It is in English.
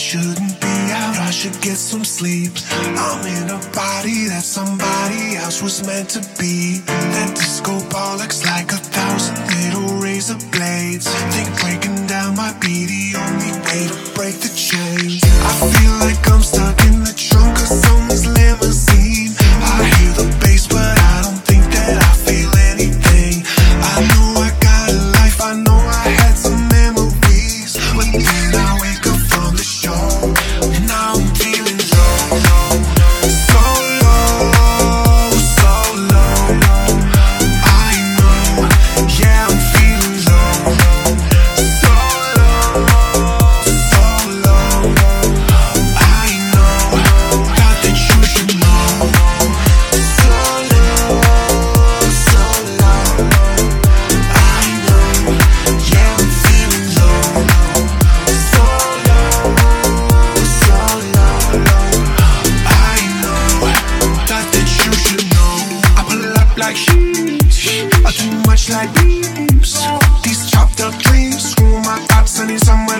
shouldn't be out, I should get some sleep. I'm in a body that somebody else was meant to be. That disco ball looks like 1,000 little razor blades. Think breaking down might be the only way to break the chains. I feel like I'm stuck in the trunk of someone's limousine. I hear the bass but I don't think that I feel anything. I know I got a life, I know I had some memories, but then I wake up from the show and now I'm feeling low, so low, so low. I know, yeah, I'm feeling low, so low, so low. I know that you should know, so low, so low. I know, yeah, I'm feeling low, so low, so low. I know that you should know. I pull up like sheesh, I too much like beeps. These chopped up dreams, screw my thoughts, I need somewhere